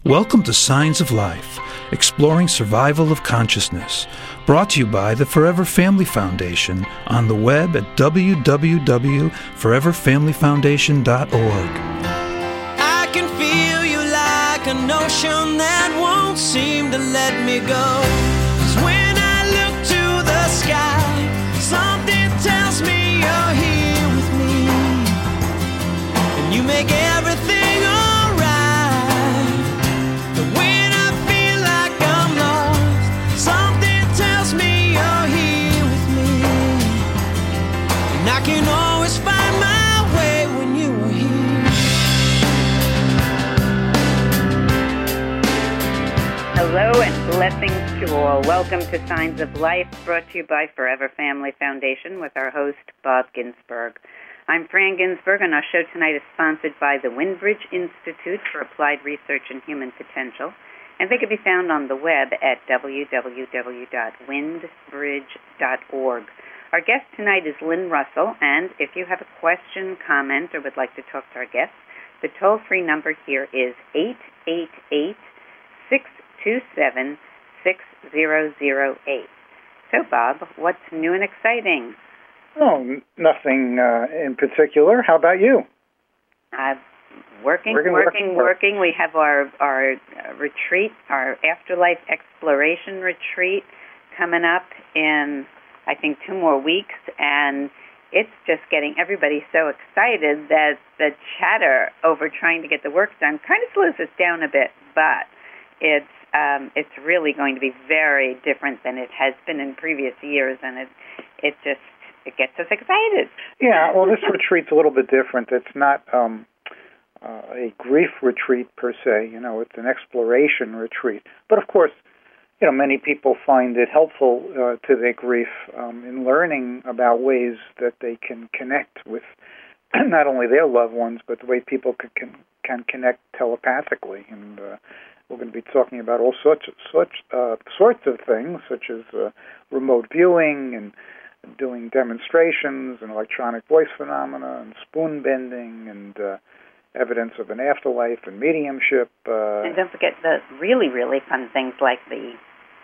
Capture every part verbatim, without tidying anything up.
Welcome to Signs of Life, exploring survival of consciousness, brought to you by the Forever Family Foundation on the web at w w w dot forever family foundation dot org. I can feel you like an ocean that won't seem to let me go. 'Cause when I look to the sky, something tells me you're here with me, and you make everything can always find my way when you are here. Hello and blessings to all. Welcome to Signs of Life, brought to you by Forever Family Foundation with our host, Bob Ginsberg. I'm Fran Ginsberg, and our show tonight is sponsored by the Windbridge Institute for Applied Research in Human Potential, and they can be found on the web at w w w dot windbridge dot org. Our guest tonight is Lynn Russell, and if you have a question, comment, or would like to talk to our guest, the toll-free number here is eight eight eight, six two seven, six zero zero eight. So, Bob, what's new and exciting? Oh, n- nothing uh, in particular. How about you? Uh, working, working, working, working. working. We have our, our uh, retreat, our Afterlife Exploration Retreat coming up in, I think, two more weeks, and it's just getting everybody so excited that the chatter over trying to get the work done kind of slows us down a bit, but it's um, it's really going to be very different than it has been in previous years, and it it just it gets us excited. Yeah, well, this retreat's a little bit different. It's not um, uh, a grief retreat per se. You know, it's an exploration retreat. But of course, you know, many people find it helpful uh, to their grief um, in learning about ways that they can connect with not only their loved ones, but the way people can can, can connect telepathically. And uh, we're going to be talking about all sorts of, sorts uh, sorts of things, such as uh, remote viewing and doing demonstrations and electronic voice phenomena and spoon bending and uh, evidence of an afterlife and mediumship. Uh, and don't forget the really, really fun things like the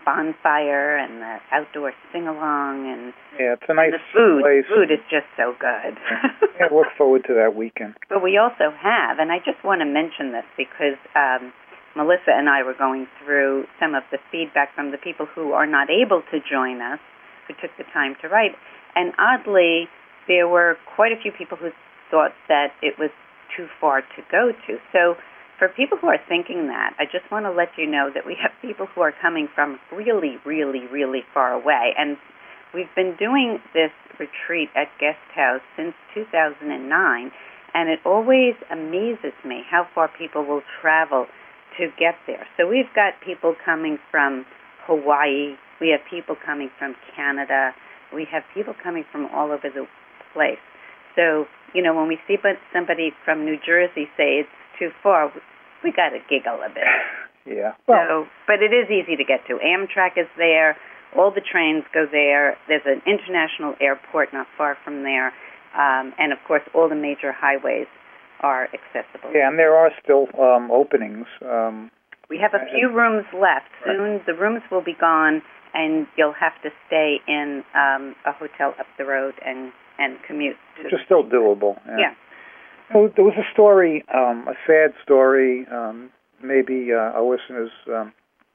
bonfire and the outdoor sing-along, and, yeah, it's a nice and the food. place. Food is just so good. Yeah, look forward to that weekend. But we also have, and I just want to mention this because um, Melissa and I were going through some of the feedback from the people who are not able to join us, who took the time to write, and oddly, there were quite a few people who thought that it was too far to go to. So for people who are thinking that, I just want to let you know that we have people who are coming from really, really, really far away. And we've been doing this retreat at Guest House since two thousand nine, and it always amazes me how far people will travel to get there. So we've got people coming from Hawaii. We have people coming from Canada. We have people coming from all over the place. So, you know, when we see somebody from New Jersey say it's too far, we got to giggle a bit. Yeah. Well, so, but it is easy to get to. Amtrak is there. All the trains go there. There's an international airport not far from there. Um, and, of course, all the major highways are accessible. Yeah, and there are still um, openings. Um, we have a few rooms left. Soon right. The rooms will be gone, and you'll have to stay in um, a hotel up the road and, and commute. Which is still doable. Yeah. yeah. Well, there was a story, um, a sad story. Um, maybe uh, our listeners um,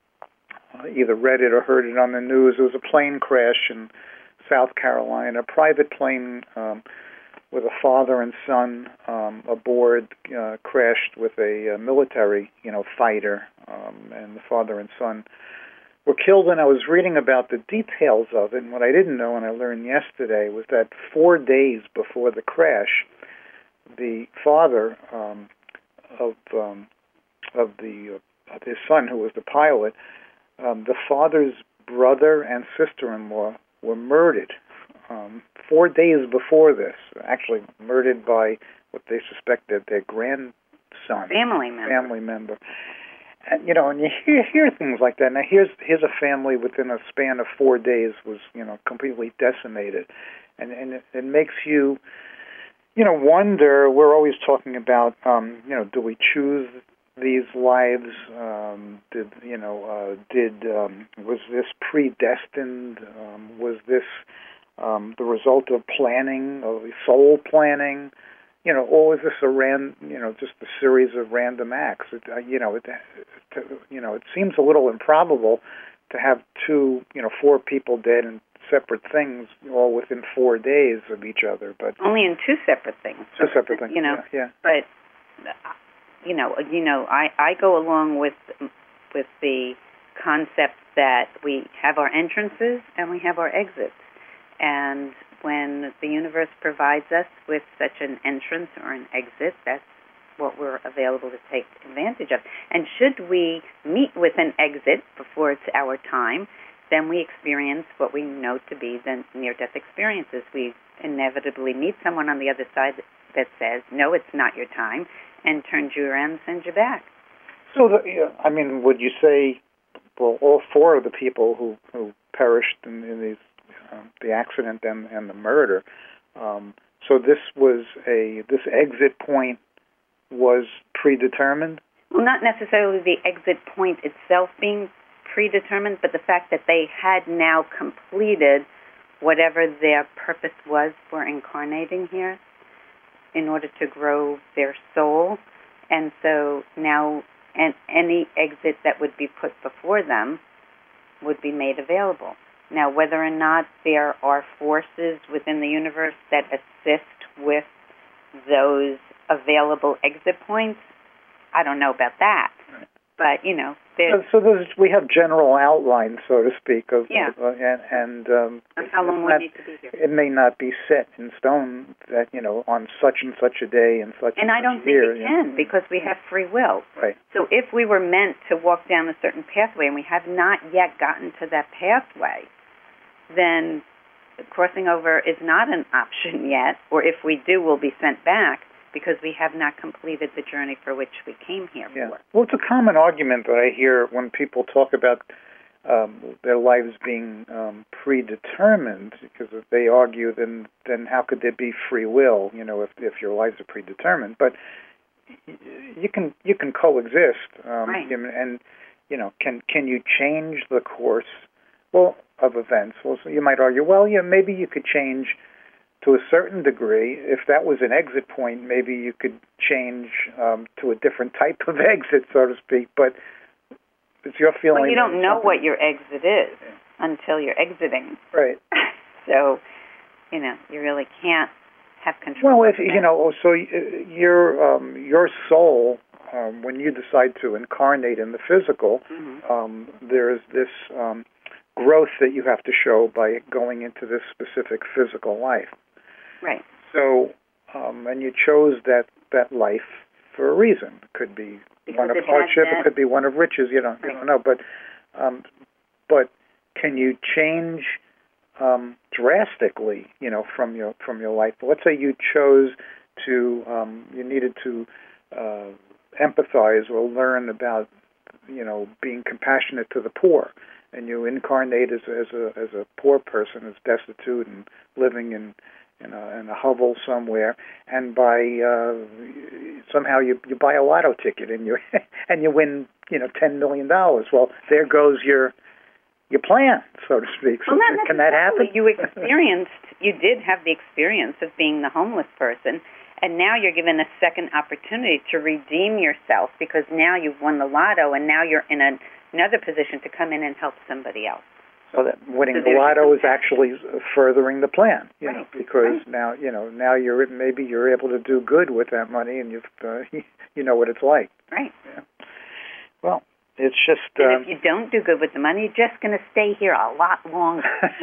either read it or heard it on the news. There was a plane crash in South Carolina, a private plane um, with a father and son um, aboard uh, crashed with a, a military, you know, fighter, um, and the father and son were killed. And I was reading about the details of it, and what I didn't know and I learned yesterday was that four days before the crash, the father um, of um, of the uh, of his son, who was the pilot, um, the father's brother and sister-in-law were murdered um, four days before this. Actually, murdered by what they suspected their grandson, family member. Family member. And, you know, and you hear, hear things like that. Now, here's here's a family within a span of four days was, you know, completely decimated, and and it, it makes you, you know, wonder. We're always talking about, um, you know, do we choose these lives, um, did you know, uh, did um, was this predestined? Um, was this um, the result of planning, of soul planning? You know, or was this a ran, you know, just a series of random acts? It, uh, you know, it, it, you know, it seems a little improbable to have two, you know, four people dead in separate things all within four days of each other. But only in two separate things. Two separate things. You know, yeah. yeah. But you know, you know, I, I go along with with the concept that we have our entrances and we have our exits, and when the universe provides us with such an entrance or an exit, that's what we're available to take advantage of. And should we meet with an exit before it's our time, then we experience what we know to be the near-death experiences. We inevitably meet someone on the other side that says, no, it's not your time, and turns you around and sends you back. So, the, I mean, would you say, well, all four of the people who, who perished in, in these, um, the accident and, and the murder, um, so this was a, this exit point was predetermined? Well, not necessarily the exit point itself being predetermined, but the fact that they had now completed whatever their purpose was for incarnating here in order to grow their soul. And so now and any exit that would be put before them would be made available. Now, whether or not there are forces within the universe that assist with those available exit points, I don't know about that. Right. But, you know, so, so there's, we have general outlines, so to speak, of, yeah. of uh, and, and um, of how long we need to be here. It may not be set in stone that, you know, on such and such a day and such and, and I such don't a think year, it can, know. Because we have free will. Right. So if we were meant to walk down a certain pathway and we have not yet gotten to that pathway, then crossing over is not an option yet, or if we do, we'll be sent back, because we have not completed the journey for which we came here yeah. for. Well, it's a common argument that I hear when people talk about um, their lives being um, predetermined, because if they argue, then then how could there be free will? You know, if if your lives are predetermined, but you can you can coexist, um, right. and you know, can can you change the course? Well, of events. Well, so you might argue, well, yeah, maybe you could change. To a certain degree, if that was an exit point, maybe you could change um, to a different type of exit, so to speak. But it's your feeling. Well, you don't know what your exit is yeah. until you're exiting. Right. So, you know, you really can't have control. Well, if you know, so your um, your soul, um, when you decide to incarnate in the physical, mm-hmm. um, there is this um, growth that you have to show by going into this specific physical life. Right. So, um, and you chose that, that life for a reason. It could be because one of hardship. It could be one of riches. You don't, right. you don't know. But, um, but can you change um, drastically? You know, from your from your life. Let's say you chose to, um, you needed to uh, empathize or learn about, you know, being compassionate to the poor, and you incarnate as as a as a poor person, as destitute and living in. In a, in a hovel somewhere, and by uh, somehow you you buy a lotto ticket and you and you win you know ten million dollars. Well, there goes your your plan, so to speak. So well, not can that happen? You experienced, you did have the experience of being the homeless person, and now you're given a second opportunity to redeem yourself because now you've won the lotto, and now you're in a, another position to come in and help somebody else. So that winning so the lotto is actually furthering the plan, you right. know, because right. now you know now you're maybe you're able to do good with that money, and you've uh, you know what it's like. Right. Yeah. Well, it's just. And um, if you don't do good with the money, you're just going to stay here a lot longer.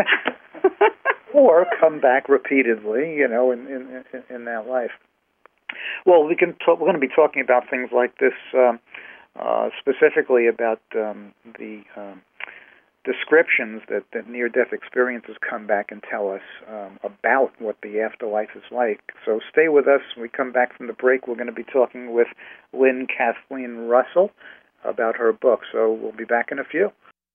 Or come back repeatedly, you know, in in in that life. Well, we can talk, we're going to be talking about things like this, um, uh, specifically about um, the. Um, descriptions that, that near-death experiences come back and tell us um, about what the afterlife is like. So stay with us. When we come back from the break, we're going to be talking with Lynn Kathleen Russell about her book. So we'll be back in a few.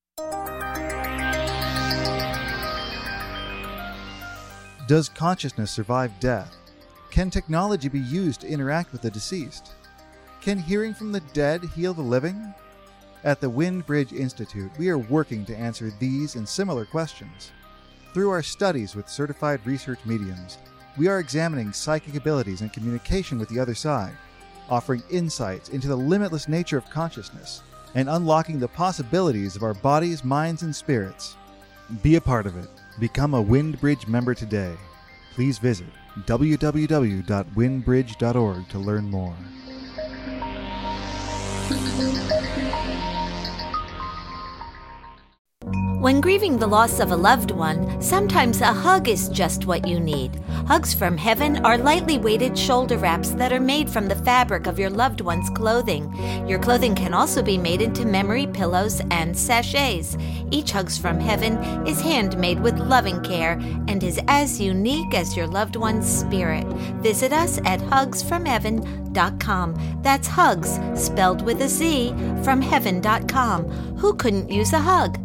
Does consciousness survive death? Can technology be used to interact with the deceased? Can hearing from the dead heal the living? At the Windbridge Institute, we are working to answer these and similar questions. Through our studies with certified research mediums, we are examining psychic abilities and communication with the other side, offering insights into the limitless nature of consciousness, and unlocking the possibilities of our bodies, minds, and spirits. Be a part of it. Become a Windbridge member today. Please visit w w w dot windbridge dot org to learn more. When grieving the loss of a loved one, sometimes a hug is just what you need. Hugs from Heaven are lightly weighted shoulder wraps that are made from the fabric of your loved one's clothing. Your clothing can also be made into memory pillows and sachets. Each Hugs from Heaven is handmade with loving care and is as unique as your loved one's spirit. Visit us at hugs from heaven dot com. That's hugs, spelled with a Z, from heaven dot com. Who couldn't use a hug?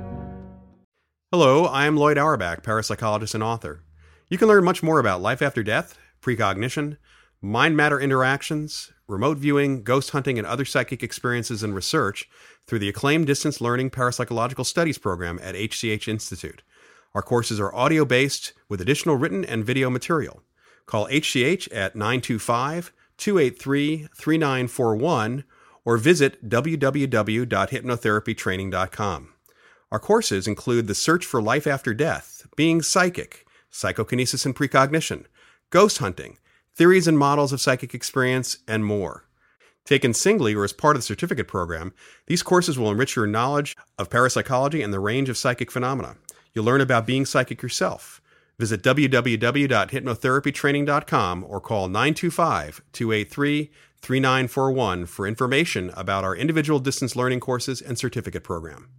Hello, I am Lloyd Auerbach, parapsychologist and author. You can learn much more about life after death, precognition, mind-matter interactions, remote viewing, ghost hunting, and other psychic experiences and research through the acclaimed distance learning parapsychological studies program at H C H Institute. Our courses are audio-based with additional written and video material. Call H C H at nine two five, two eight three, three nine four one or visit w w w dot hypnotherapy training dot com. Our courses include The Search for Life After Death, Being Psychic, Psychokinesis and Precognition, Ghost Hunting, Theories and Models of Psychic Experience, and more. Taken singly or as part of the certificate program, these courses will enrich your knowledge of parapsychology and the range of psychic phenomena. You'll learn about being psychic yourself. Visit w w w dot hypnotherapy training dot com or call nine two five, two eight three, three nine four one for information about our individual distance learning courses and certificate program.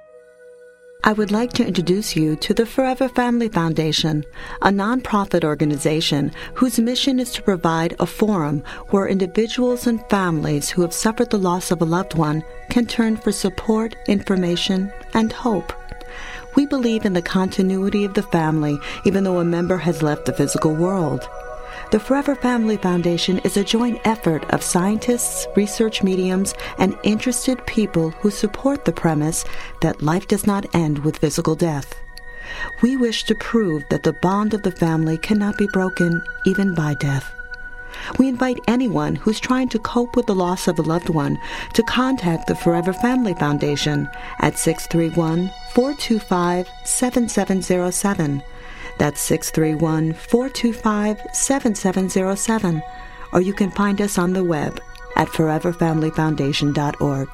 I would like to introduce you to the Forever Family Foundation, a nonprofit organization whose mission is to provide a forum where individuals and families who have suffered the loss of a loved one can turn for support, information, and hope. We believe in the continuity of the family, even though a member has left the physical world. The Forever Family Foundation is a joint effort of scientists, research mediums, and interested people who support the premise that life does not end with physical death. We wish to prove that the bond of the family cannot be broken even by death. We invite anyone who's trying to cope with the loss of a loved one to contact the Forever Family Foundation at six three one, four two five, seven seven zero seven. That's six three one, four two five, seven seven zero seven. Or you can find us on the web at forever family foundation dot org.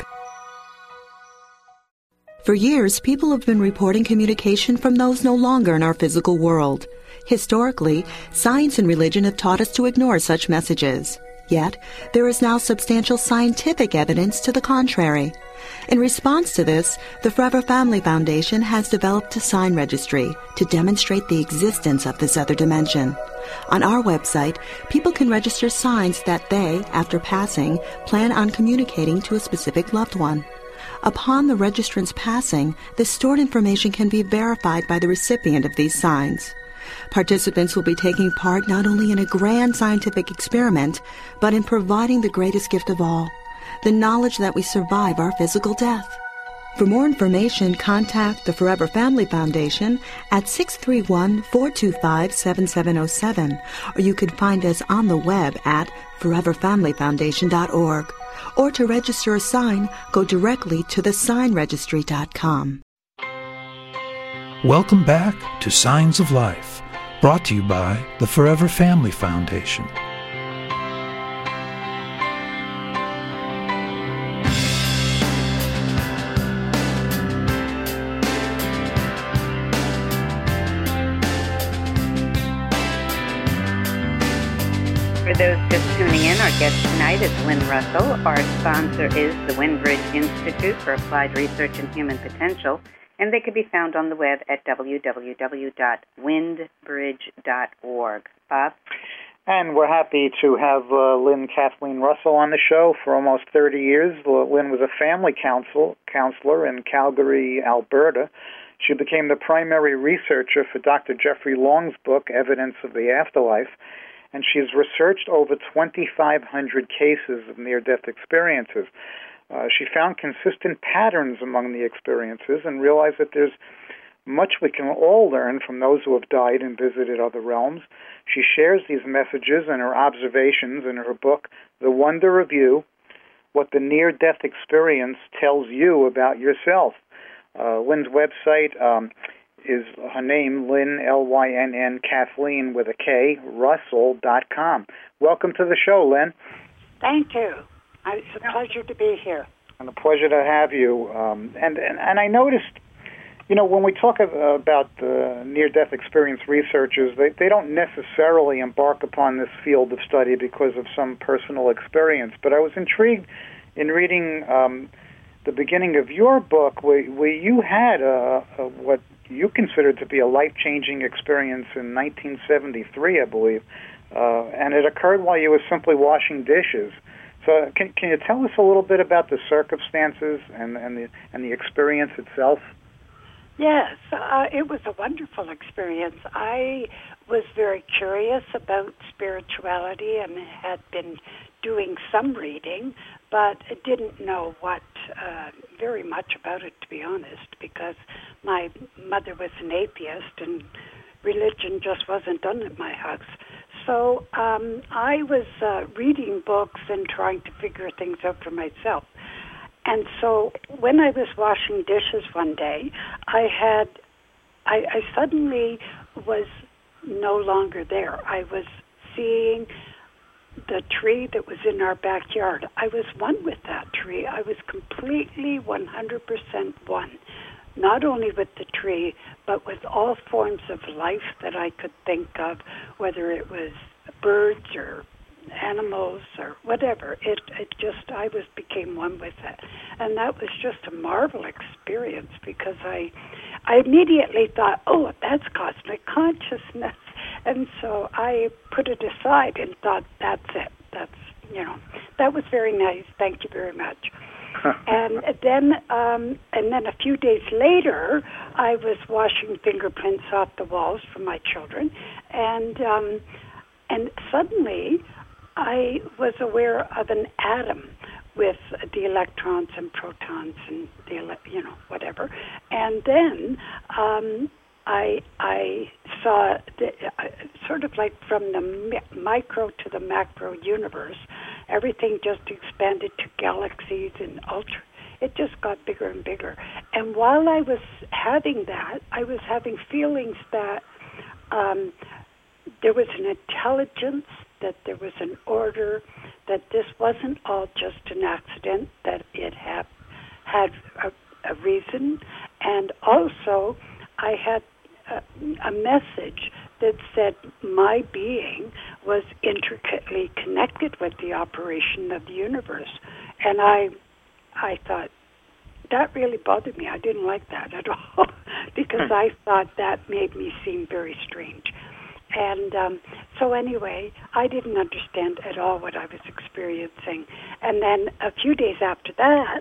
For years, people have been reporting communication from those no longer in our physical world. Historically, science and religion have taught us to ignore such messages. Yet, there is now substantial scientific evidence to the contrary. In response to this, the Forever Family Foundation has developed a sign registry to demonstrate the existence of this other dimension. On our website, people can register signs that they, after passing, plan on communicating to a specific loved one. Upon the registrant's passing, the stored information can be verified by the recipient of these signs. Participants will be taking part not only in a grand scientific experiment, but in providing the greatest gift of all, the knowledge that we survive our physical death. For more information, contact the Forever Family Foundation at six three one, four two five, seven seven zero seven, or you can find us on the web at forever family foundation dot org. Or to register a sign, go directly to the sign registry dot com. Welcome back to Signs of Life, brought to you by the Forever Family Foundation. For those just tuning in, our guest tonight is Lynn Russell. Our sponsor is the Windbridge Institute for Applied Research in Human Potential, and they can be found on the web at w w w dot windbridge dot org. Bob? And we're happy to have uh, Lynn Kathleen Russell on the show for almost thirty years. Lynn was a family counsel, counselor in Calgary, Alberta. She became the primary researcher for Doctor Jeffrey Long's book, Evidence of the Afterlife. and she's researched over twenty-five hundred cases of near-death experiences. Uh, she found consistent patterns among the experiences and realized that there's much we can all learn from those who have died and visited other realms. She shares these messages and her observations in her book, The Wonder of You, What the Near-Death Experience Tells You About Yourself. Uh, Lynn's website um, is her name, Lynn, L Y N N, Kathleen with a K, Russell dot com. Welcome to the show, Lynn. Thank you. It's a pleasure to be here. And a pleasure to have you. Um, and, and, and I noticed, you know, when we talk about uh, near-death experience researchers, they, they don't necessarily embark upon this field of study because of some personal experience. But I was intrigued in reading um, the beginning of your book, where, where you had a, a, what you considered to be a life-changing experience in nineteen seventy-three, I believe, uh, and it occurred while you were simply washing dishes. So can, can you tell us a little bit about the circumstances and, and, the, and the experience itself? Yes, uh, it was a wonderful experience. I was very curious about spirituality and had been doing some reading, but didn't know what uh, very much about it, to be honest, because my mother was an atheist and religion just wasn't done at my house. So um, I was uh, reading books and trying to figure things out for myself. And so when I was washing dishes one day, I had, I, I suddenly was no longer there. I was seeing the tree that was in our backyard. I was one with that tree. I was completely one hundred percent one, not only with the tree, but with all forms of life that I could think of, whether it was birds or animals or whatever. It it just, I was became one with it. And that was just a marvelous experience because I I immediately thought, oh, that's cosmic consciousness. And so I put it aside and thought, that's it. That's, you know, that was very nice. Thank you very much. and then um, and then a few days later, I was washing fingerprints off the walls for my children. And um, and suddenly, I was aware of an atom with the electrons and protons and the, you know, whatever. And then um, I I saw the, uh, sort of like from the mi- micro to the macro universe, everything just expanded to galaxies and ultra. It just got bigger and bigger. And while I was having that, I was having feelings that um, there was an intelligence, that there was an order, that this wasn't all just an accident, that it had, had a, a reason. And also, I had a, a message that said my being was intricately connected with the operation of the universe. And I, I thought, that really bothered me. I didn't like that at all, because I thought that made me seem very strange. And um, so anyway, I didn't understand at all what I was experiencing. And then a few days after that,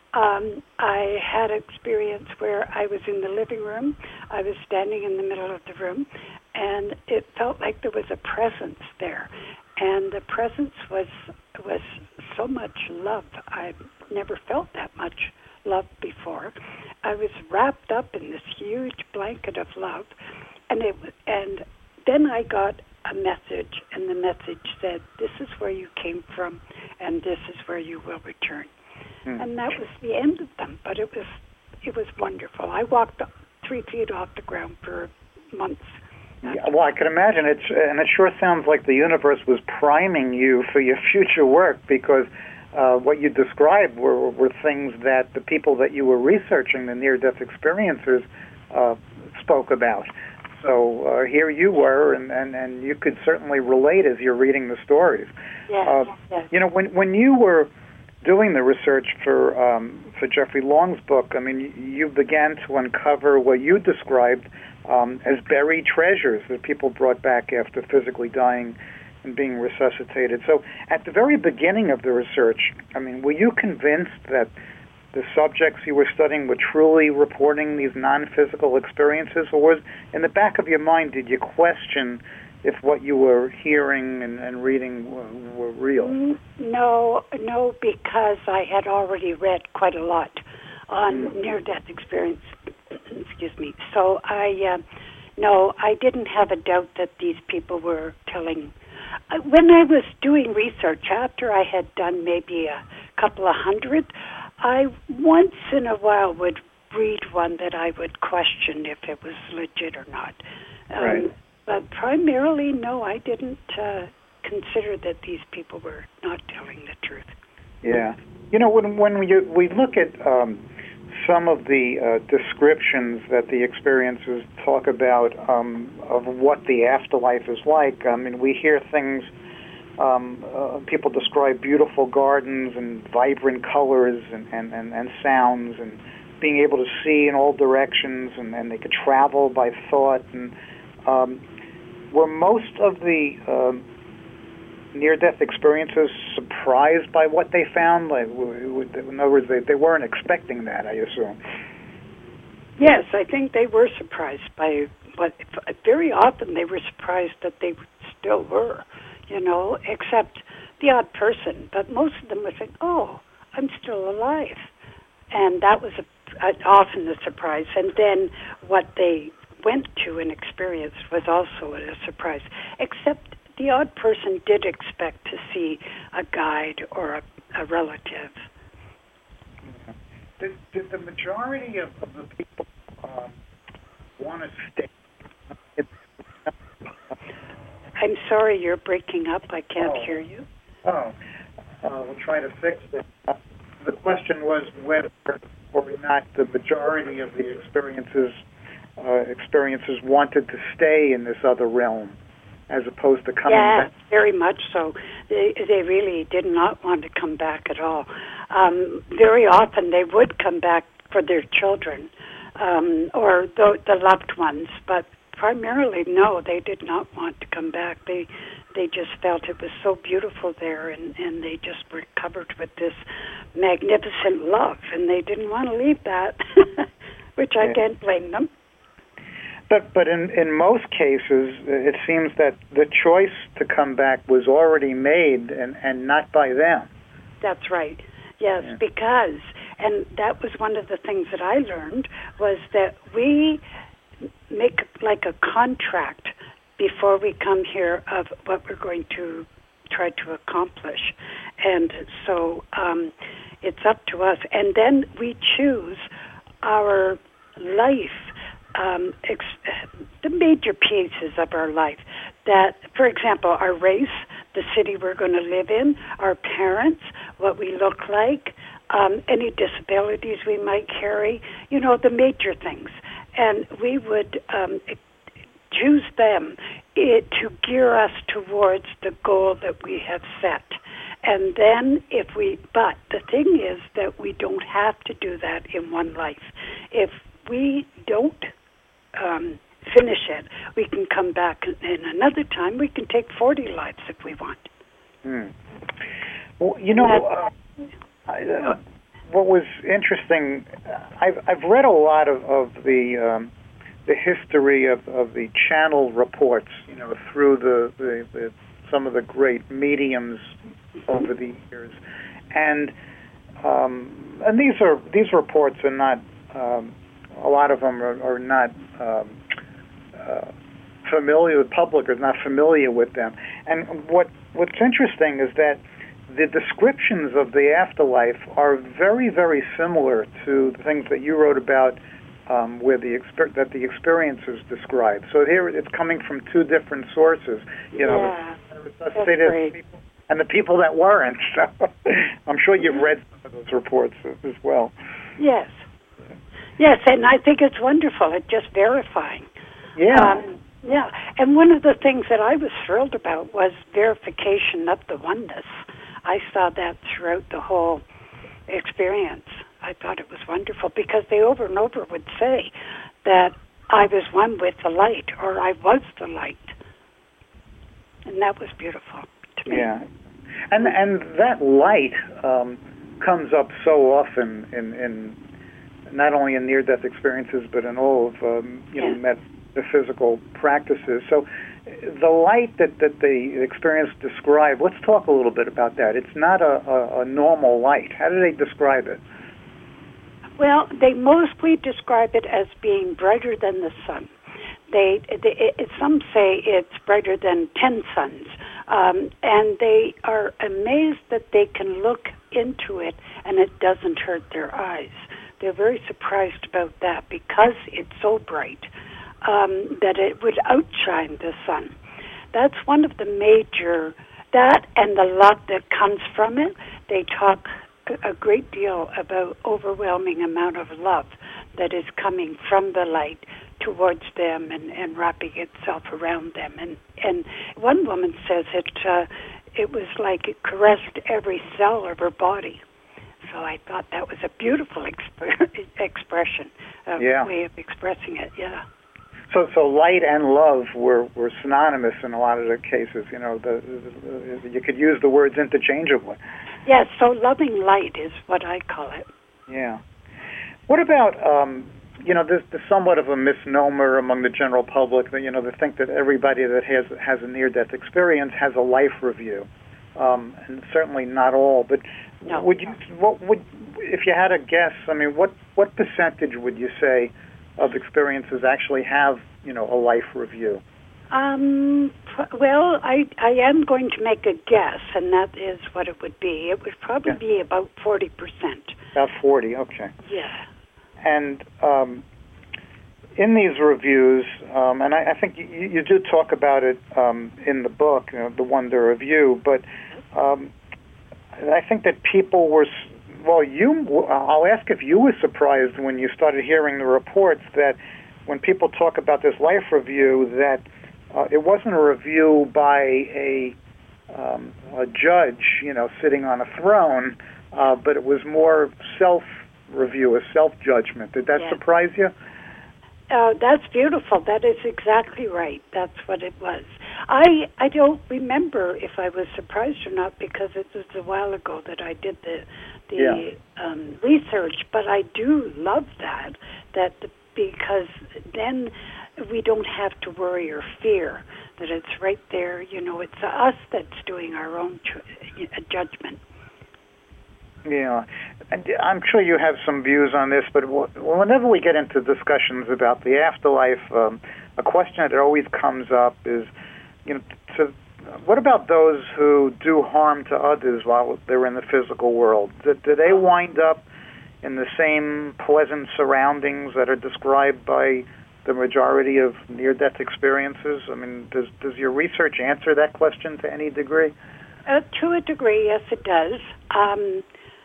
um, I had an experience where I was in the living room. I was standing in the middle of the room, and it felt like there was a presence there. And the presence was was so much love. I've never felt that much love before. I was wrapped up in this huge blanket of love, and it and then I got a message, and the message said, this is where you came from, and this is where you will return. Hmm. And that was the end of them, but it was it was wonderful. I walked three feet off the ground for months. Yeah, well, I can imagine it, and it sure sounds like the universe was priming you for your future work, because uh, what you described were, were things that the people that you were researching, the near-death experiencers, uh, spoke about. So uh, here you were, and, and, and you could certainly relate as you're reading the stories. Yes, uh, yes. You know, when when you were doing the research for um, for Jeffrey Long's book, I mean, you began to uncover what you described um, as buried treasures that people brought back after physically dying and being resuscitated. So at the very beginning of the research, I mean, were you convinced that the subjects you were studying were truly reporting these non-physical experiences, or was in the back of your mind, did you question if what you were hearing and, and reading were, were real. No, no, because I had already read quite a lot on Mm. near-death experience. Excuse me. So I, uh, no, I didn't have a doubt that these people were telling. Uh, when I was doing research, after I had done maybe a couple of hundred, I once in a while would read one that I would question if it was legit or not. Um, Right. But primarily, no, I didn't uh, consider that these people were not telling the truth. Yeah. You know, when when we we look at um, some of the uh, descriptions that the experiencers talk about um, of what the afterlife is like, I mean, we hear things. Um, uh, people describe beautiful gardens and vibrant colors and, and, and, and sounds and being able to see in all directions, and, and they could travel by thought. And um, were most of the um, near-death experiences surprised by what they found? Like, in other words, they, they weren't expecting that, I assume. Yes, I think they were surprised by what. Very often they were surprised that they still were, you know, except the odd person. But most of them would think, "Oh, I'm still alive," and that was a, a, often a surprise. And then what they went to and experienced was also a surprise, except the odd person did expect to see a guide or a, a relative. Yeah. Did, did the majority of, of the people um, want to stay? I'm sorry, you're breaking up. I can't Oh. hear you. Oh, uh, we'll try to fix it. Uh, the question was whether or not the majority of the experiences uh, experiences wanted to stay in this other realm, as opposed to coming yeah, back. very much so. They, they really did not want to come back at all. Um, very often they would come back for their children um, or the, the loved ones, but primarily, no, they did not want to come back. They they just felt it was so beautiful there, and, and they just were covered with this magnificent love, and they didn't want to leave that, which I Yeah. can't blame them. But but in, in most cases, it seems that the choice to come back was already made, and, and not by them. That's right. Yes, Yeah. because, and that was one of the things that I learned, was that we make like a contract before we come here of what we're going to try to accomplish. And so um, it's up to us. And then we choose our life, um, ex- the major pieces of our life. That, for example, our race, the city we're going to live in, our parents, what we look like, um, any disabilities we might carry, you know, the major things. And we would um, choose them it, to gear us towards the goal that we have set. And then if we, but the thing is that we don't have to do that in one life. If we don't um, finish it, we can come back in another time. We can take forty lives if we want. Hmm. Well, you know, uh, I, uh, what was interesting, I've I've read a lot of, of the um, the history of, of the channel reports, you know, through the, the, the some of the great mediums over the years, and um, and these are these reports are not um, a lot of them are, are not um, uh, familiar. The public is not familiar with them, and what what's interesting is that the descriptions of the afterlife are very, very similar to the things that you wrote about, um, where the exper- that the experiences describe. So here it's coming from two different sources. You know, yeah, the, that's the great. people and the people that weren't. So I'm sure you've read some of those reports as well. Yes, yes, and I think it's wonderful. It's just verifying. Yeah. Um, yeah, and one of the things that I was thrilled about was verification of the oneness. I saw that throughout the whole experience. I thought it was wonderful because they over and over would say that I was one with the light, or I was the light. And that was beautiful to me. Yeah. And and that light um, comes up so often in, in not only in near-death experiences, but in all of um, you know Yeah. metaphysical practices. So the light that, that the experience described, let's talk a little bit about that. It's not a, a, a normal light. How do they describe it? Well, they mostly describe it as being brighter than the sun. They, they it, some say it's brighter than ten suns, um, and they are amazed that they can look into it and it doesn't hurt their eyes. They're very surprised about that because it's so bright um, that it would outshine the sun. That's one of the major, that and the love that comes from it. They talk a great deal about overwhelming amount of love that is coming from the light towards them and, and wrapping itself around them. And, and one woman says it, uh, it was like it caressed every cell of her body. So I thought that was a beautiful exp- expression, a yeah. way of expressing it, yeah. So, so light and love were, were synonymous in a lot of the cases. You know, the, the, you could use the words interchangeably. Yes, so loving light is what I call it. Yeah. What about, um, you know, there's, there's somewhat of a misnomer among the general public that, you know, they think that everybody that has has a near-death experience has a life review, um, and certainly not all. But no. would you, what would, if you had a guess? I mean, what what percentage would you say of experiences actually have, you know, a life review? Um, well, I I am going to make a guess, and that is what it would be. It would probably yeah. be about forty percent. About forty, okay. Yeah. And um, in these reviews, um, and I, I think you, you do talk about it um, in the book, you know, The Wonder of You, but um, I think that people were, well, you. I'll ask if you were surprised when you started hearing the reports that when people talk about this life review, that uh, it wasn't a review by a, um, a judge, you know, sitting on a throne, uh, but it was more self-review, a self-judgment. Did that yeah. surprise you? Uh, that's beautiful. That is exactly right. That's what it was. I I don't remember if I was surprised or not because it was a while ago that I did the the yeah. um, research. But I do love that that the, because then we don't have to worry or fear that it's right there. You know, it's us that's doing our own ch- judgment. Yeah, I'm sure you have some views on this, but whenever we get into discussions about the afterlife, um, a question that always comes up is, you know, to, what about those who do harm to others while they're in the physical world? Do, do they wind up in the same pleasant surroundings that are described by the majority of near-death experiences? I mean, does does your research answer that question to any degree? Uh, to a degree, yes, it does. Um,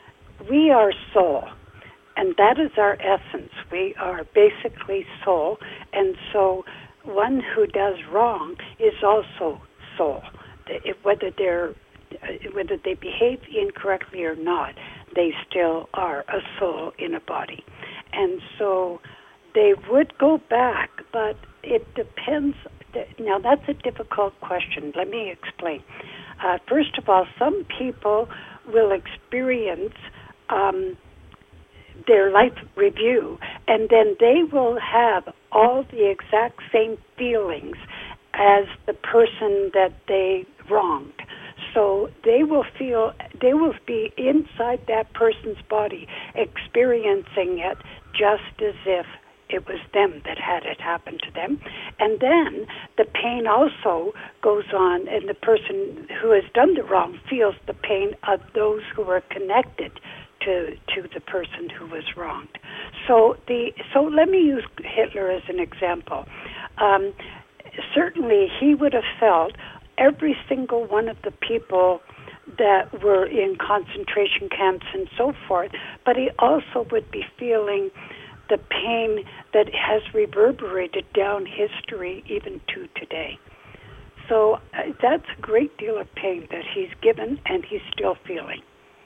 We are soul, and that is our essence. We are basically soul, and so one who does wrong is also soul. Whether they're whether they behave incorrectly or not, they still are a soul in a body, and so they would go back, but it depends. Now, that's a difficult question. Let me explain. Uh, first of all, some people will experience Um, their life review, and then they will have all the exact same feelings as the person that they wronged. So they will feel, they will be inside that person's body experiencing it just as if it was them that had it happen to them. And then the pain also goes on, and the person who has done the wrong feels the pain of those who were connected to to the person who was wronged. So the so let me use Hitler as an example. Um, certainly, he would have felt every single one of the people that were in concentration camps and so forth, but he also would be feeling the pain that has reverberated down history even to today. So uh, that's a great deal of pain that he's given and he's still feeling.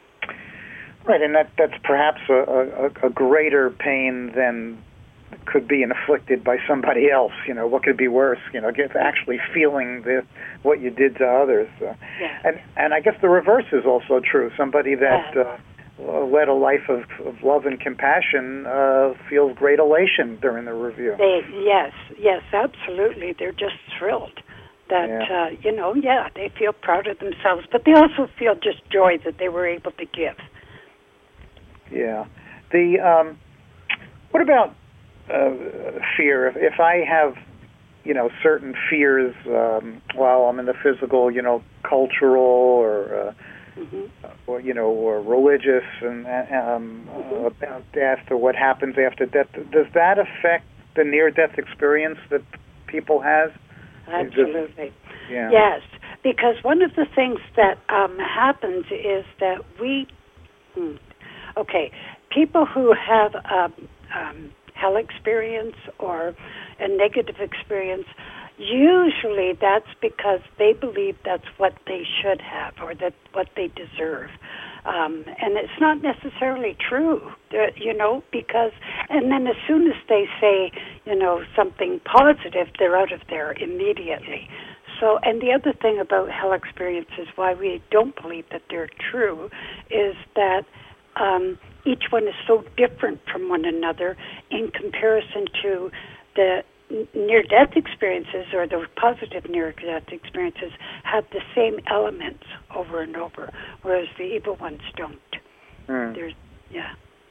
Right, and that that's perhaps a, a, a greater pain than could be inflicted by somebody else. You know, what could be worse? You know, get actually feeling the what you did to others. Uh, yeah. And and I guess the reverse is also true. Somebody that uh, led a life of, of love and compassion uh, feels great elation during the review. They, yes, yes, absolutely. They're just thrilled. that, Yeah. uh, you know, yeah, they feel proud of themselves, but they also feel just joy that they were able to give. Yeah. The um, what about uh, fear? If, if I have, you know, certain fears um, while I'm in the physical, you know, cultural or, uh, Mm-hmm. or you know, or religious, and um, Mm-hmm. uh, about death or what happens after death, does that affect the near-death experience that people have? Absolutely. Yeah. Yes, because one of the things that um, happens is that we, hmm, okay, people who have a um, hell experience or a negative experience, usually that's because they believe that's what they should have or that what they deserve. Um, and it's not necessarily true, uh, you know, because, and then as soon as they say, you know, something positive, they're out of there immediately. So, and the other thing about hell experiences, why we don't believe that they're true, is that um, each one is so different from one another in comparison to the near-death experiences, or the positive near-death experiences, have the same elements over and over, whereas the evil ones don't. Mm. There's, yeah.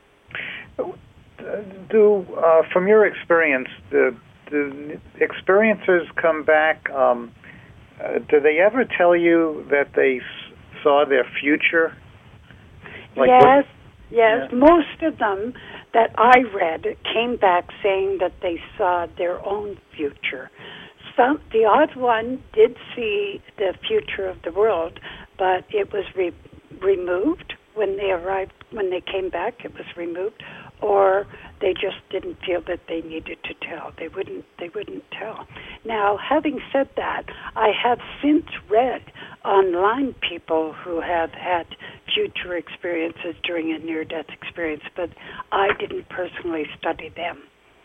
Do uh, from your experience, the, the experiencers come back? Um, uh, do they ever tell you that they s- saw their future? Like yes. what? Yes, Yeah. most of them that I read came back saying that they saw their own future. Some, the odd one did see the future of the world, but it was re- removed when they arrived. When they came back, it was removed, or they just didn't feel that they needed to tell. They wouldn't. They wouldn't tell. Now, having said that, I have since read online people who have had future experiences during a near-death experience, but I didn't personally study them.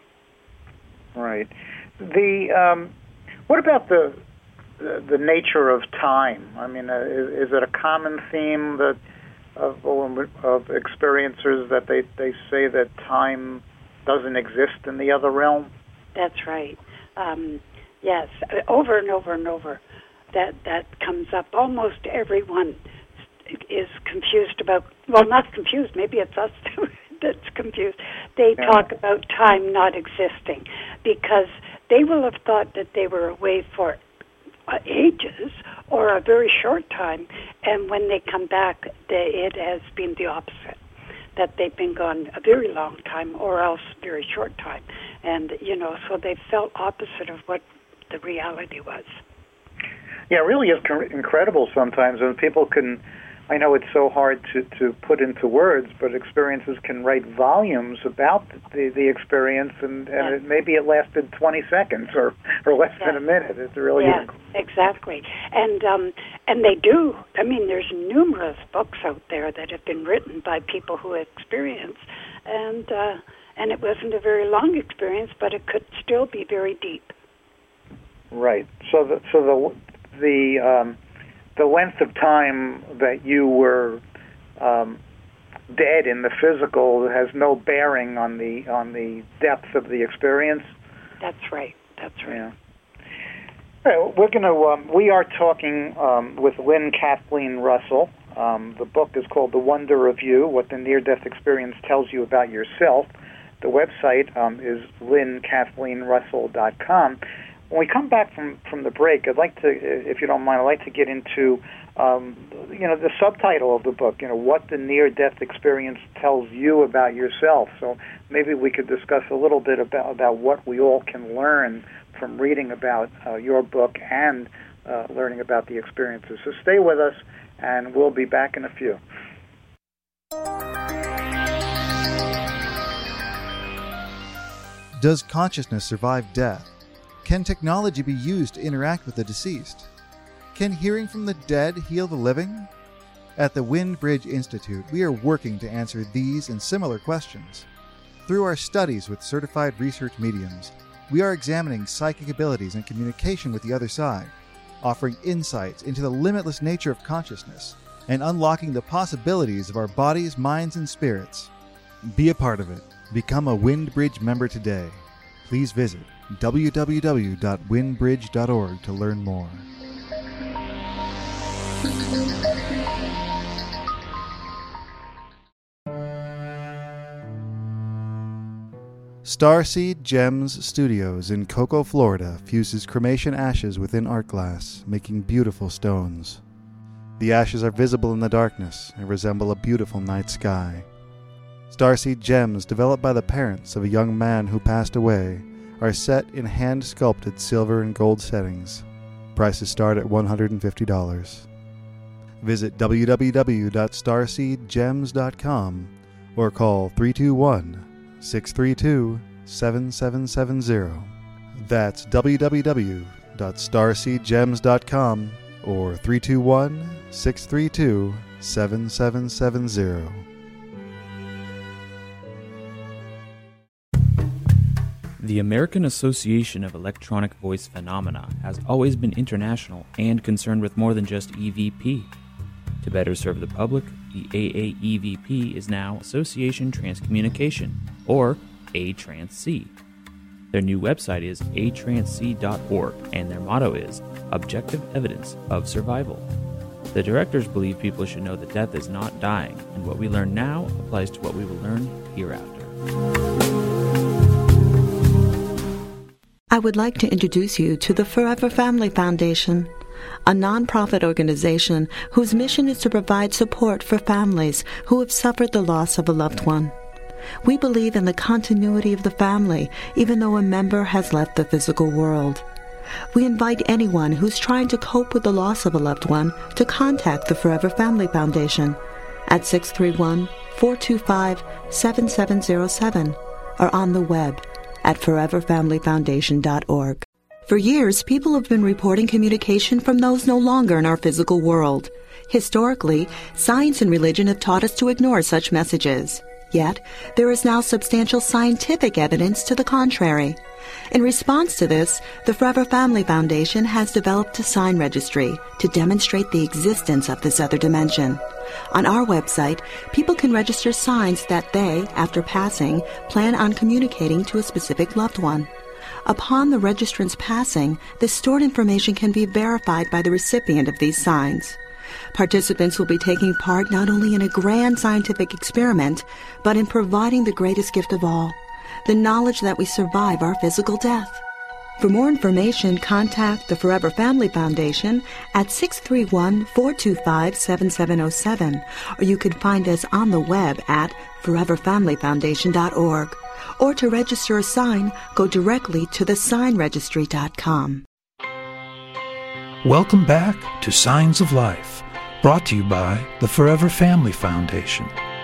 Right. The um, what about the, the the nature of time? I mean, uh, is, is it a common theme that of of experiencers that they they say that time doesn't exist in the other realm? That's right. Um, yes, over and over and over, that that comes up. Almost everyone is confused about. Well, not confused. Maybe it's us that's confused. They Yeah. talk about time not existing because they will have thought that they were away for uh, ages or a very short time, and when they come back, they, it has been the opposite. That they've been gone a very long time or else very short time. And, you know, so they felt opposite of what the reality was. Yeah, it really is cr- incredible sometimes when people can, I know it's so hard to, to put into words, but experiences can write volumes about the, the experience, and, and Yeah. it, maybe it lasted twenty seconds or, or less Yeah. than a minute. It's really Yeah, inc- exactly. And um, and they do. I mean, there's numerous books out there that have been written by people who experience, and uh, and it wasn't a very long experience, but it could still be very deep. right. So the so the the um, the length of time that you were um, dead in the physical has no bearing on the on the depth of the experience. That's right. That's right. Yeah. All right, we're going to. Um, we are talking um, with Lynn Kathleen Russell. Um, the book is called "The Wonder of You: What the Near-Death Experience Tells You About Yourself." The website um, is lynn kathleen russell dot com. When we come back from, from the break, I'd like to, if you don't mind, I'd like to get into, um, you know, the subtitle of the book. You know, what the near-death experience tells you about yourself. So maybe we could discuss a little bit about about what we all can learn from reading about uh, your book and uh, learning about the experiences. So stay with us, and we'll be back in a few. Does consciousness survive death? Can technology be used to interact with the deceased? Can hearing from the dead heal the living? At the Windbridge Institute, we are working to answer these and similar questions. Through our studies with certified research mediums, we are examining psychic abilities and communication with the other side, offering insights into the limitless nature of consciousness, and unlocking the possibilities of our bodies, minds, and spirits. Be a part of it. Become a Windbridge member today. Please visit w w w dot windbridge dot org to learn more. Starseed Gems Studios in Cocoa, Florida fuses cremation ashes within art glass, making beautiful stones. The ashes are visible in the darkness and resemble a beautiful night sky. Starseed Gems, developed by the parents of a young man who passed away, are set in hand-sculpted silver and gold settings. Prices start at one hundred fifty dollars. Visit w w w dot starseed gems dot com or call three two one, six three two, seven seven seven zero. That's w w w dot starseed gems dot com or three two one, six three two, seven seven seven zero. The American Association of Electronic Voice Phenomena has always been international and concerned with more than just E V P. To better serve the public, the A A E V P is now Association Transcommunication, or A Trans C. Their new website is a trans c dot org, and their motto is Objective Evidence of Survival. The directors believe people should know that death is not dying, and what we learn now applies to what we will learn hereafter. I would like to introduce you to the Forever Family Foundation, a nonprofit organization whose mission is to provide support for families who have suffered the loss of a loved one. We believe in the continuity of the family, even though a member has left the physical world. We invite anyone who's trying to cope with the loss of a loved one to contact the Forever Family Foundation at six three one, four two five, seven seven zero seven or on the web at forever family foundation dot org. For years, people have been reporting communication from those no longer in our physical world. Historically, science and religion have taught us to ignore such messages. Yet, there is now substantial scientific evidence to the contrary. In response to this, the Forever Family Foundation has developed a sign registry to demonstrate the existence of this other dimension. On our website, people can register signs that they, after passing, plan on communicating to a specific loved one. Upon the registrant's passing, the stored information can be verified by the recipient of these signs. Participants will be taking part not only in a grand scientific experiment, but in providing the greatest gift of all, the knowledge that we survive our physical death. For more information, contact the Forever Family Foundation at six three one, four two five, seven seven zero seven, or you can find us on the web at forever family foundation dot org. Or to register a sign, go directly to the sign registry dot com. Welcome back to Signs of Life, brought to you by the Forever Family Foundation.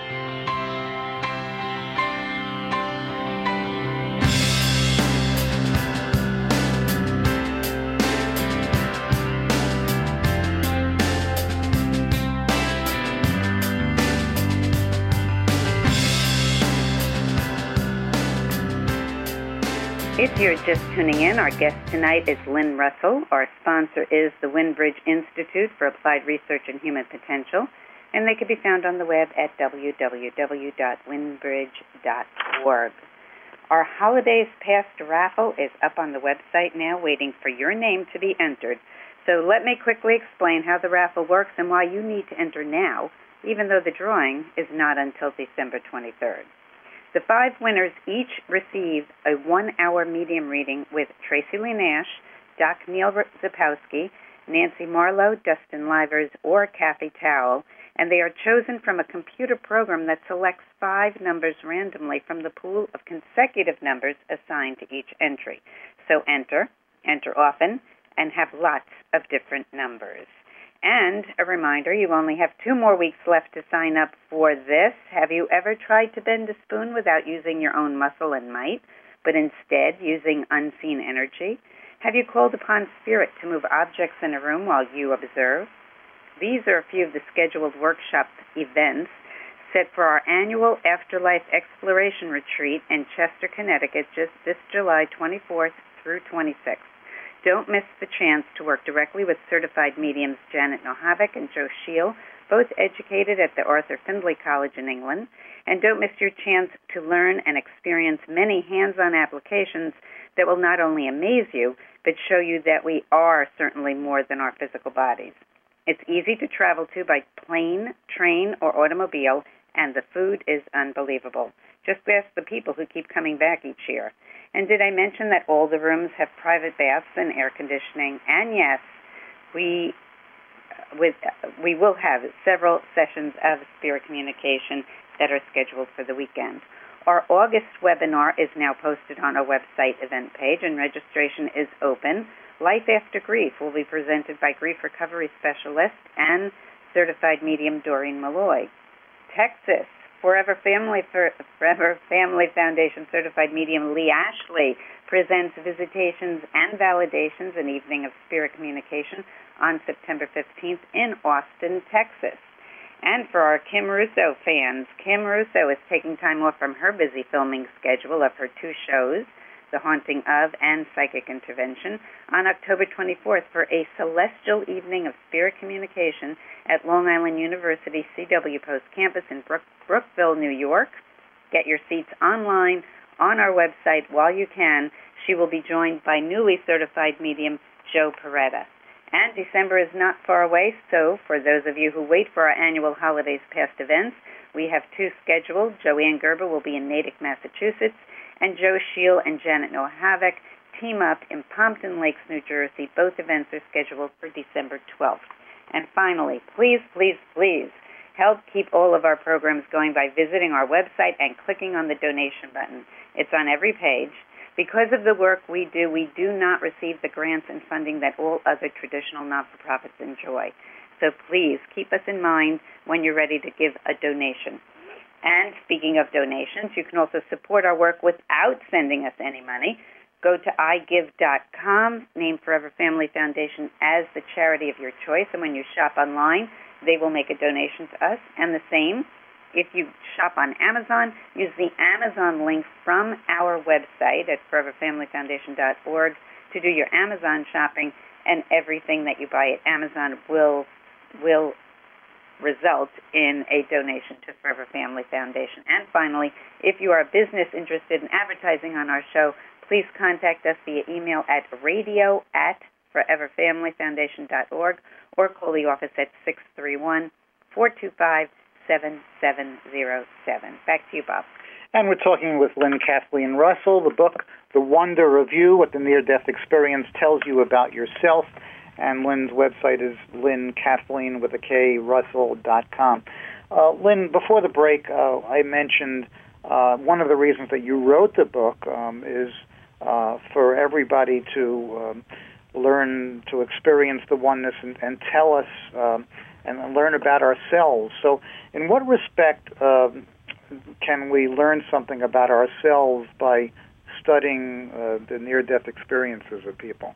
If you're just tuning in, our guest tonight is Lynn Russell. Our sponsor is the Windbridge Institute for Applied Research and Human Potential, and they can be found on the web at w w w dot windbridge dot org. Our Holidays Past raffle is up on the website now, waiting for your name to be entered. So let me quickly explain how the raffle works and why you need to enter now, even though the drawing is not until December twenty-third. The five winners each receive a one-hour medium reading with Tracy Lee Nash, Doc Neil Zapowski, Nancy Marlowe, Dustin Livers, or Kathy Towell, and they are chosen from a computer program that selects five numbers randomly from the pool of consecutive numbers assigned to each entry. So enter, enter often, and have lots of different numbers. And a reminder, you only have two more weeks left to sign up for this. Have you ever tried to bend a spoon without using your own muscle and might, but instead using unseen energy? Have you called upon spirit to move objects in a room while you observe? These are a few of the scheduled workshop events set for our annual Afterlife Exploration Retreat in Chester, Connecticut, just this July twenty-fourth through twenty-sixth. Don't miss the chance to work directly with certified mediums Janet Nohavik and Joe Scheel, both educated at the Arthur Findlay College in England, And don't miss your chance to learn and experience many hands-on applications that will not only amaze you, but show you that we are certainly more than our physical bodies. It's easy to travel to by plane, train, or automobile, and the food is unbelievable. Just ask the people who keep coming back each year. And did I mention that all the rooms have private baths and air conditioning? And yes, we with we will have several sessions of spirit communication that are scheduled for the weekend. Our August webinar is now posted on our website event page, and registration is open. Life After Grief will be presented by grief recovery specialist and certified medium Doreen Malloy. Texas, Forever Family Forever Family Foundation certified medium Lee Ashley presents visitations and validations, an evening of spirit communication on September fifteenth in Austin, Texas. And for our Kim Russo fans, Kim Russo is taking time off from her busy filming schedule of her two shows, The Haunting of and Psychic Intervention, on October twenty-fourth for a celestial evening of spirit communication at Long Island University C W Post campus in Brook, Brookville, New York. Get your seats online on our website while you can. She will be joined by newly certified medium Joe Peretta. And December is not far away, so for those of you who wait for our annual Holidays Past events, we have two scheduled. Joanne Gerber will be in Natick, Massachusetts, and Joe Scheel and Janet Noah Havoc team up in Pompton Lakes, New Jersey. Both events are scheduled for December twelfth. And finally, please, please, please help keep all of our programs going by visiting our website and clicking on the donation button. It's on every page. Because of the work we do, we do not receive the grants and funding that all other traditional not-for-profits enjoy. So please keep us in mind when you're ready to give a donation. And speaking of donations, you can also support our work without sending us any money. Go to i give dot com, name Forever Family Foundation as the charity of your choice, and when you shop online, they will make a donation to us. And the same, if you shop on Amazon, use the Amazon link from our website at forever family foundation dot org to do your Amazon shopping, and everything that you buy at Amazon will will result in a donation to Forever Family Foundation. And finally, if you are a business interested in advertising on our show, please contact us via email at radio at forever family foundation dot org or call the office at six three one, four two five, seven seven zero seven. Back to you, Bob. And we're talking with Lynn Kathleen Russell. The book, The Wonder of You, What the Near-Death Experience Tells You About Yourself. And Lynn's website is Lynn Kathleen with a K, Russell dot com. Uh, Lynn, before the break, uh, I mentioned uh, one of the reasons that you wrote the book um, is uh, for everybody to um, learn to experience the oneness and, and tell us um, and learn about ourselves. So in what respect um, can we learn something about ourselves by studying uh, the near-death experiences of people?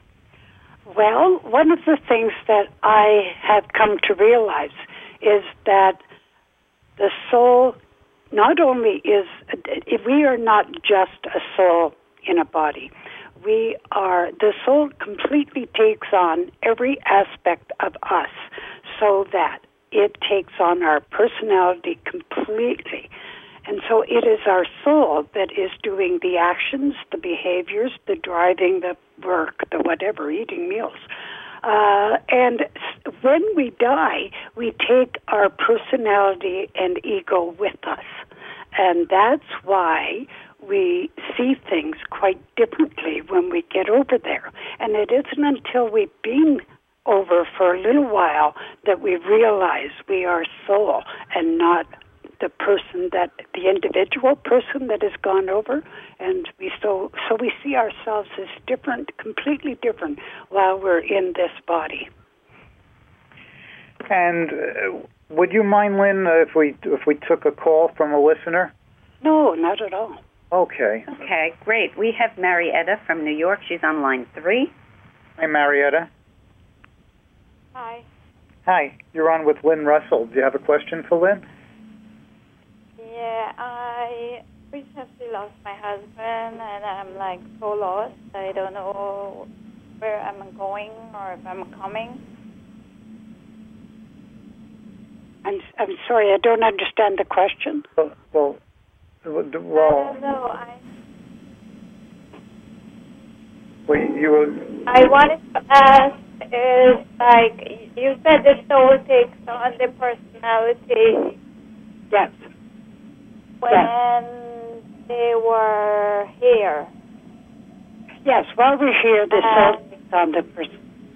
Well, one of the things that I have come to realize is that the soul not only is, if we are not just a soul in a body, we are, the soul completely takes on every aspect of us so that it takes on our personality completely. And so it is our soul that is doing the actions, the behaviors, the driving, the work, the whatever, eating meals. Uh, and when we die, we take our personality and ego with us. And that's why we see things quite differently when we get over there. And it isn't until we've been over for a little while that we realize we are soul and not the person that, the individual person that has gone over. And we so, so we see ourselves as different, completely different while we're in this body. And uh, would you mind, Lynn, uh, if we if we took a call from a listener? No, not at all. Okay. Okay, great. We have Marietta from New York. She's on line three. Hi, Marietta. Hi. Hi. You're on with Lynn Russell. Do you have a question for Lynn? Yeah, I recently lost my husband, and I'm like so lost. I don't know where I'm going or if I'm coming. I'm I'm sorry, I don't understand the question. Well, well, I don't know. I, well you were. I wanted to ask is like you said the soul takes on the personality. Yes. When yes. they were here. Yes, while we're here, the uh, soul takes on the person.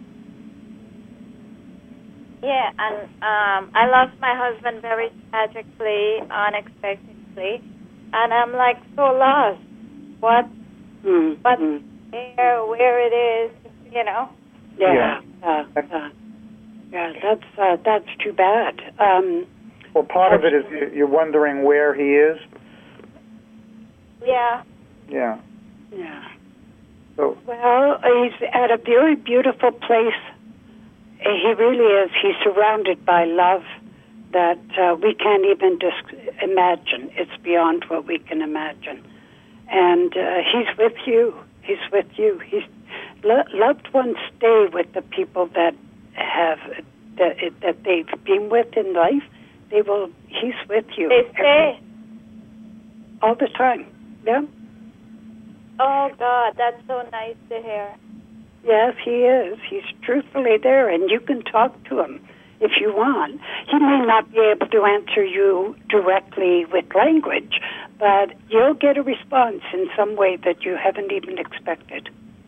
Yeah, and um, I lost my husband very tragically, unexpectedly, and I'm like so lost. What? Mm, but mm. where, where it is, you know? Yeah, yeah, uh, uh, yeah. That's uh, that's too bad. Um, well, part of it is you're wondering where he is. Yeah. Yeah. Yeah. So. Well, he's at a very beautiful place. He really is. He's surrounded by love that uh, we can't even dis- imagine. It's beyond what we can imagine. And uh, he's with you. He's with you. He's lo- loved ones stay with the people that have that, that they've been with in life. They will. He's with you. They stay all the time. Yeah. Oh God, that's so nice to hear. Yes, he is. He's truthfully there, and you can talk to him if you want. He may not be able to answer you directly with language, but you'll get a response in some way that you haven't even expected.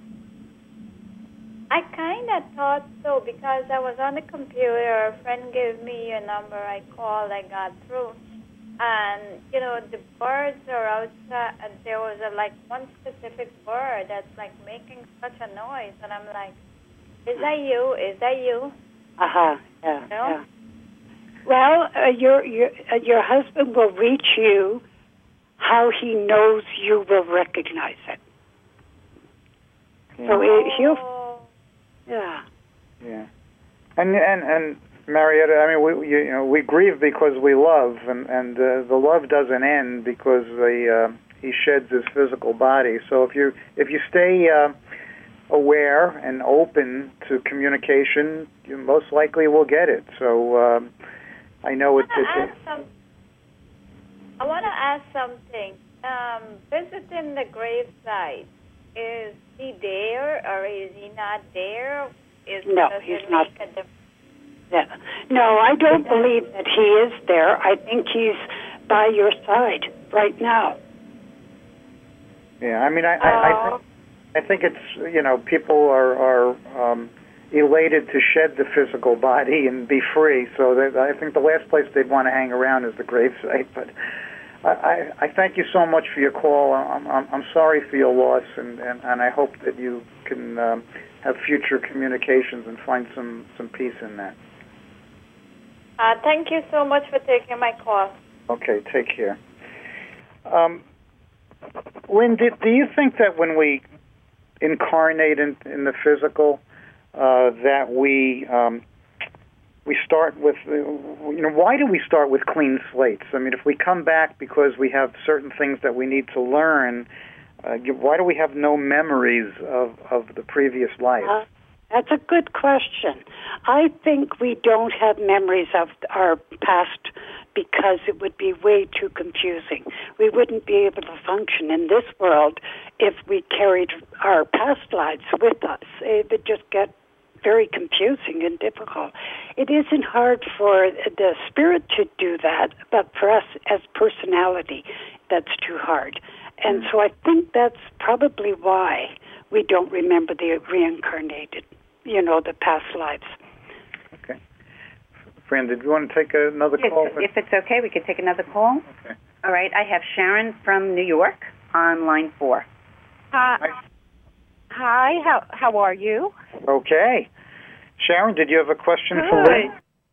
I kind of thought so because I was on the computer. A friend gave me a number. I called. I got through. And, you know, the birds are outside, and there was a, like one specific bird that's like making such a noise, and I'm like, is that you? Is that you? Uh-huh, yeah, you know? yeah. Well, uh, your, your, uh, your husband will reach you how he knows you will recognize it. Yeah. So it, he'll, yeah. Yeah. And, and, and, Marietta, I mean, we you, you know we grieve because we love, and and uh, the love doesn't end because the uh, he sheds his physical body. So if you if you stay uh, aware and open to communication, you most likely will get it. So um, I know it's. I, some, I want to ask something. Um, visiting the gravesite, is he there or is he not there? Is no, does he's it not. Make a difference? Yeah. No, I don't believe that he is there. I think he's by your side right now. Yeah, I mean, I, I, I, think, I think it's, you know, people are, are um, elated to shed the physical body and be free, so that, I think the last place they'd want to hang around is the gravesite. But I, I, I thank you so much for your call. I'm, I'm, I'm sorry for your loss, and, and, and I hope that you can um, have future communications and find some, some peace in that. Uh, thank you so much for taking my call. Okay, take care. Um, Lynn, do, do you think that when we incarnate in, in the physical, uh, that we um, we start with, you know, why do we start with clean slates? I mean, if we come back because we have certain things that we need to learn, uh, why do we have no memories of, of the previous life? Uh, That's a good question. I think we don't have memories of our past because it would be way too confusing. We wouldn't be able to function in this world if we carried our past lives with us. It would just get very confusing and difficult. It isn't hard for the spirit to do that, but for us as personality, that's too hard. And so I think that's probably why we don't remember the reincarnated, you know, the past lives. Okay. Fran, did you want to take another yes, call? If it's okay, we could take another call. Okay. All right. I have Sharon from New York on line four. Hi. Hi. Hi. How how are you? Okay. Sharon, did you have a question Good. for Lynn?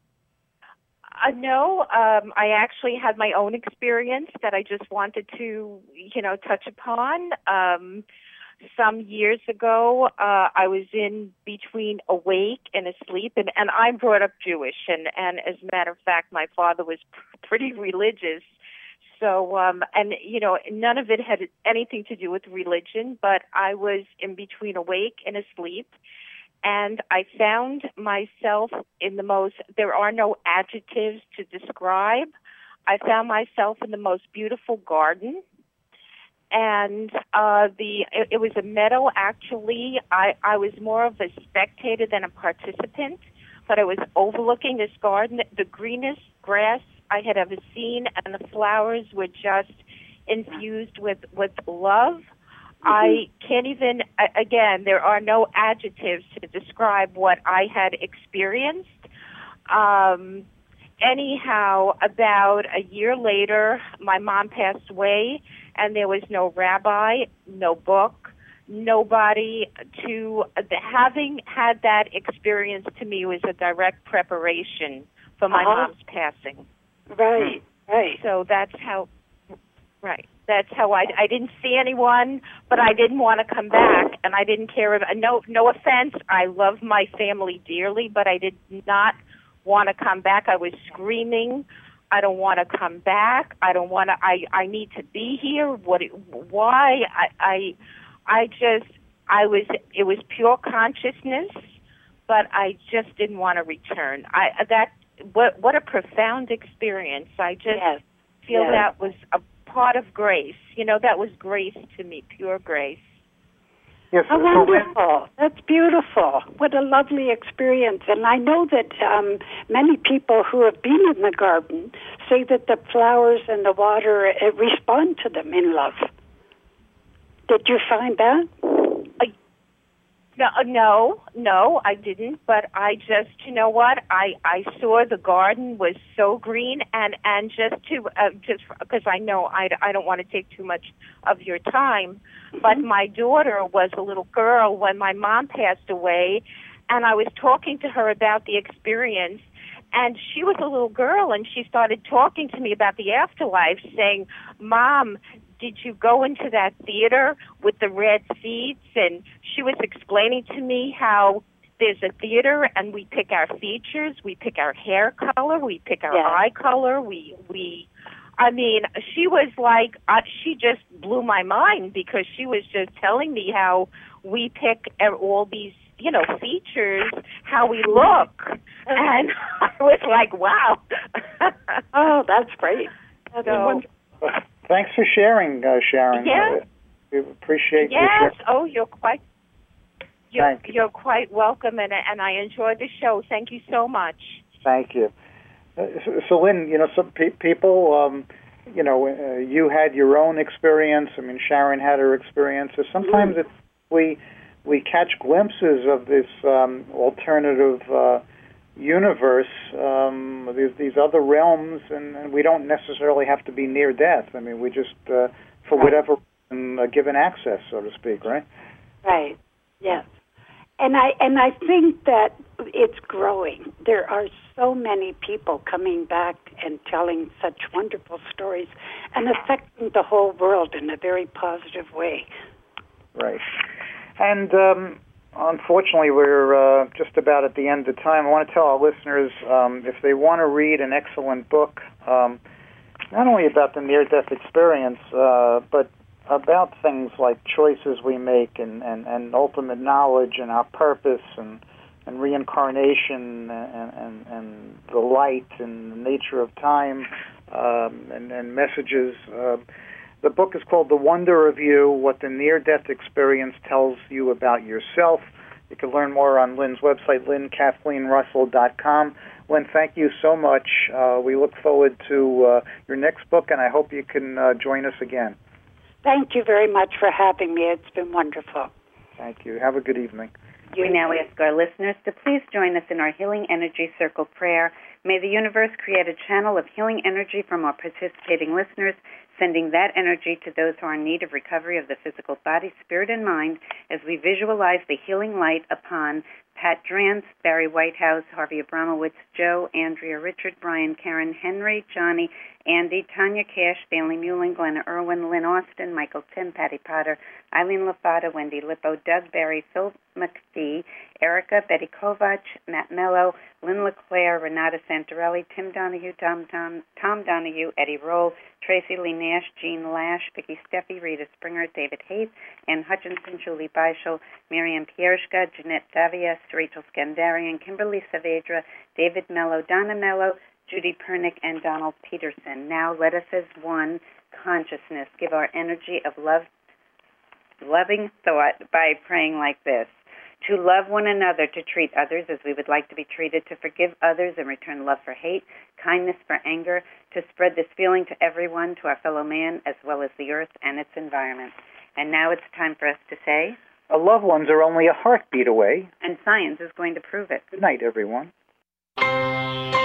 Uh, no, um, I actually had my own experience that I just wanted to, you know, touch upon. Um, some years ago, uh, I was in between awake and asleep, and, and I'm brought up Jewish, and, and as a matter of fact, my father was pr- pretty religious. So, um, and, you know, none of it had anything to do with religion, but I was in between awake and asleep, and I found myself in the most, there are no adjectives to describe. I found myself in the most beautiful garden. And uh, the it, it was a meadow, actually. I, I was more of a spectator than a participant, but I was overlooking this garden, the greenest grass I had ever seen, and the flowers were just infused with, with love. Mm-hmm. I can't even, again, there are no adjectives to describe what I had experienced. Um, anyhow, about a year later, my mom passed away, and there was no rabbi, no book, nobody to, having had that experience to me was a direct preparation for my uh-huh. mom's passing. Right, right. So that's how, right. That's how I, I didn't see anyone, but I didn't want to come back, and I didn't care. About, no, no offense. I love my family dearly, but I did not want to come back. I was screaming, I don't want to come back. I don't want to, I, I need to be here. What, why? I, I, I just, I was, it was pure consciousness, but I just didn't want to return. I, that, what, what a profound experience. I just yes. feel yes. that was a part of grace. You know, that was grace to me, pure grace. Yes, How wonderful. That's beautiful. What a lovely experience. And I know that um, many people who have been in the garden say that the flowers and the water uh, respond to them in love. Did you find that? Uh, no, no, no, I didn't. But I just, you know what? I, I saw the garden was so green, and, and just to uh, just because I know I, I don't want to take too much of your time, but my daughter was a little girl when my mom passed away, and I was talking to her about the experience, and she was a little girl, and she started talking to me about the afterlife, saying, "Mom, did you go into that theater with the red seats?" And she was explaining to me how there's a theater, and we pick our features, we pick our hair color, we pick our yeah. eye color, we we. I mean, she was like, uh, she just blew my mind because she was just telling me how we pick all these, you know, features, how we look. And I was like, wow. Oh, that's great. That's so, wonderful. Thanks for sharing, uh, Sharon. Yes. We appreciate yes. your Yes. Oh, you're quite, you're, you. you're quite welcome, and, and I enjoyed the show. Thank you so much. Thank you. Uh, so, so, Lynn, you know, some pe- people, um, you know, uh, you had your own experience. I mean, Sharon had her experience. So sometimes mm. it's, we we catch glimpses of this um, alternative uh, universe, um, these these other realms, and, and we don't necessarily have to be near death. I mean, we just, uh, for right. whatever reason, uh, given access, so to speak, right? Right. Yes. And I and I think that it's growing. There are so many people coming back and telling such wonderful stories and affecting the whole world in a very positive way. Right. And um, unfortunately, we're uh, just about at the end of time. I want to tell our listeners, um, if they want to read an excellent book, um, not only about the near-death experience, uh, but about things like choices we make and, and, and ultimate knowledge and our purpose and, and reincarnation and, and, and the light and the nature of time um, and, and messages. Uh, the book is called The Wonder of You, What the Near-Death Experience Tells You About Yourself. You can learn more on Lynn's website, lynn kathleen russell dot com. Lynn, thank you so much. Uh, we look forward to uh, your next book, and I hope you can uh, join us again. Thank you very much for having me. It's been wonderful. Thank you. Have a good evening. We now ask our listeners to please join us in our Healing Energy Circle prayer. May the universe create a channel of healing energy from our participating listeners, sending that energy to those who are in need of recovery of the physical body, spirit, and mind as we visualize the healing light upon Pat Drance, Barry Whitehouse, Harvey Abramowitz, Joe, Andrea, Richard, Brian, Karen, Henry, Johnny, Andy, Tanya Cash, Stanley Muehlin, Glenna Irwin, Lynn Austin, Michael Tim, Patty Potter, Eileen LaFata, Wendy Lippo, Doug Berry, Phil McPhee, Erica, Betty Kovach, Matt Mello, Lynn LeClaire, Renata Santarelli, Tim Donahue, Tom, Tom, Tom Donahue, Eddie Roll, Tracy Lee Nash, Jean Lash, Vicki Steffi, Rita Springer, David Hayes, Ann Hutchinson, Julie Beischel, Miriam Pierschka, Jeanette Davia, Rachel Scandarian, Kimberly Saavedra, David Mello, Donna Mello, Judy Pernick, and Donald Peterson. Now let us as one consciousness give our energy of love, loving thought by praying like this. To love one another, to treat others as we would like to be treated, to forgive others and return love for hate, kindness for anger, to spread this feeling to everyone, to our fellow man, as well as the earth and its environment. And now it's time for us to say, our loved ones are only a heartbeat away. And science is going to prove it. Good night, everyone.